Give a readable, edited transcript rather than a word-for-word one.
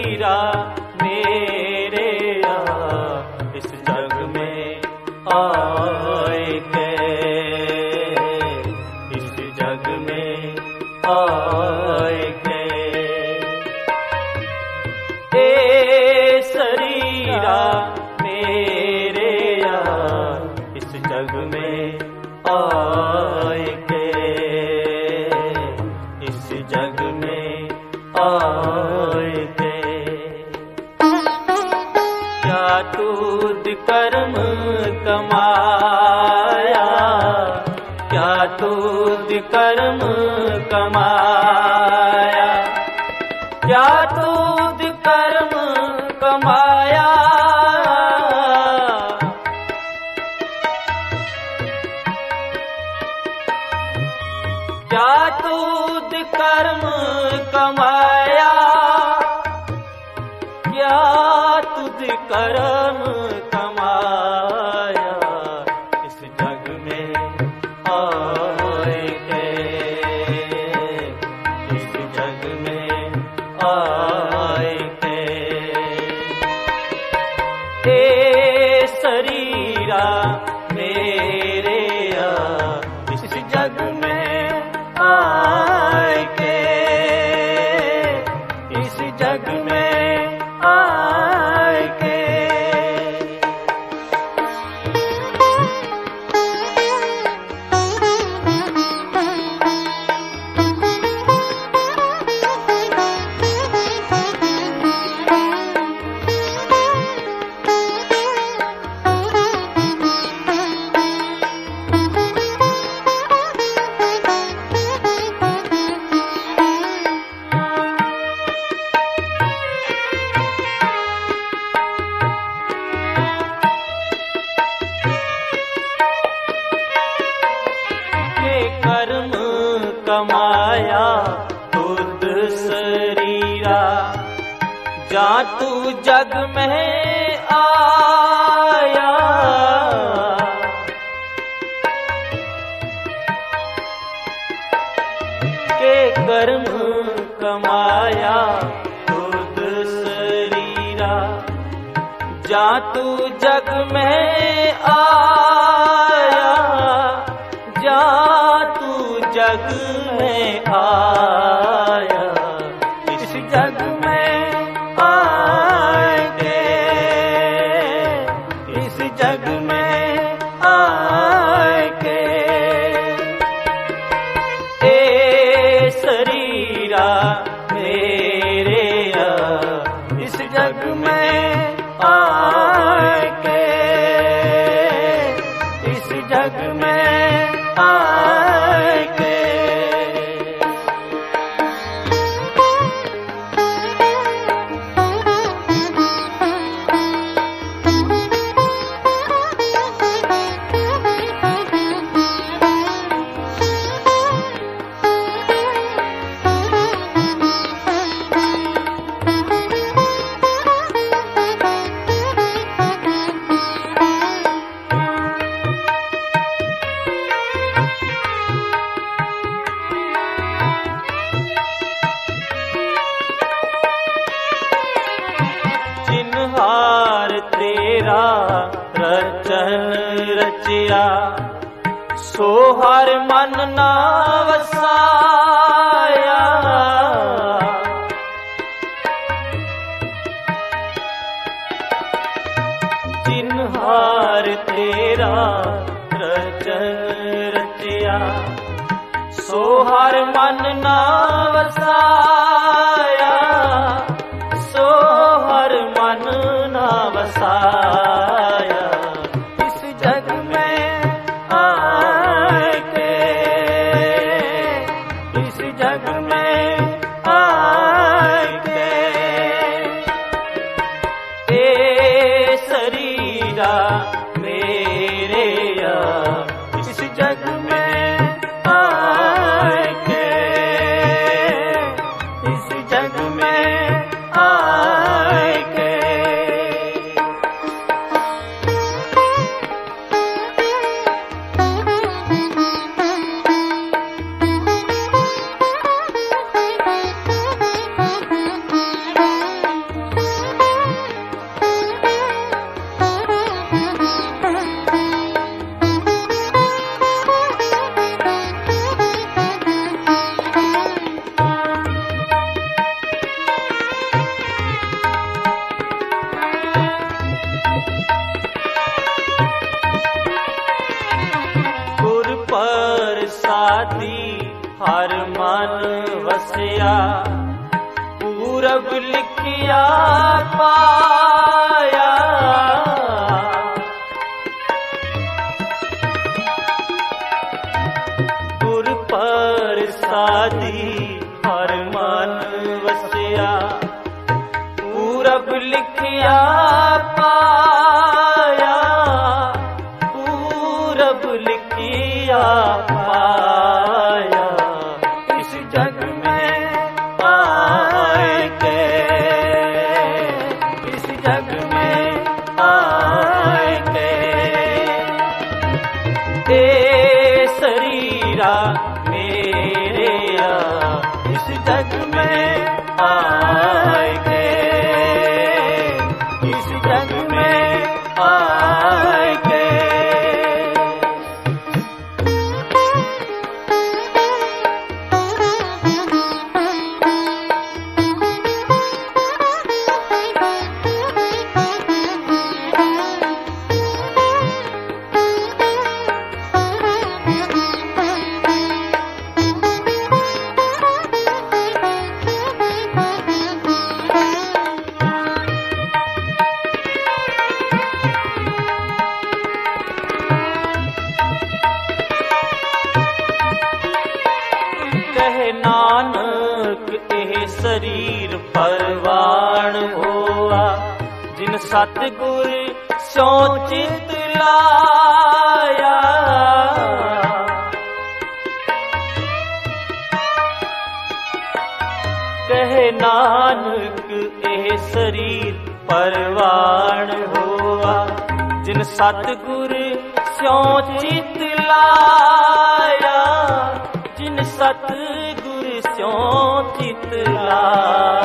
शरीरा मेरे इस जग में आए के, इस जग में आए के। ए शरीरा मेरे इस जग में आए के, इस जग में आए के। क्या तूद कर्म कमाया, क्या तूद कर्म कमाया, क्या तूद कर्म कमाया। क्या तूद कर्म कमाया, क्या तुद कर्म कमाया। इस जग में आए के, इस जग में आए के। ए शरीरा मेरे इस जग में आए के, इस जग में आए के। कर्म कमाया खुद शरीरा, जा तू जग में आया। के कर्म कमाया खुद शरीरा, जा तू जग में आया, जा तू जग में आया। इस जग में आए के, इस जग में आए के। ए शरीरा मेरे इस जग में आए के, इस जग में आए के। हार तेरा रचन रचिया, सो हर मन ना वसाया। जिन हार तेरा रचन रचिया, सो हर मन ना वसाया, सो हर मन ना वसाया। इस जग में आए के, इस जग में आए के। ए शरीरा मेरे इस जग में आए के, साधी हर मन वसिया, पूरब लिखिया पाया। गुर प्रसादी हर मन वसिया, पूरब लिखिया पाया, पूरब लिखिया पाया। इस जग में आए के, इस जग में आए के, ए शरीरा मेरे आ, इस जग में आए के, इस जग में आए के। नानक एह शरीर परवान होआ, जिन सतगुर स्यों चित लाया। कहे नानक एह शरीर परवान होआ, जिन सतगुर स्यों चित लाया, जिन सतगुर स्यों चित लाया।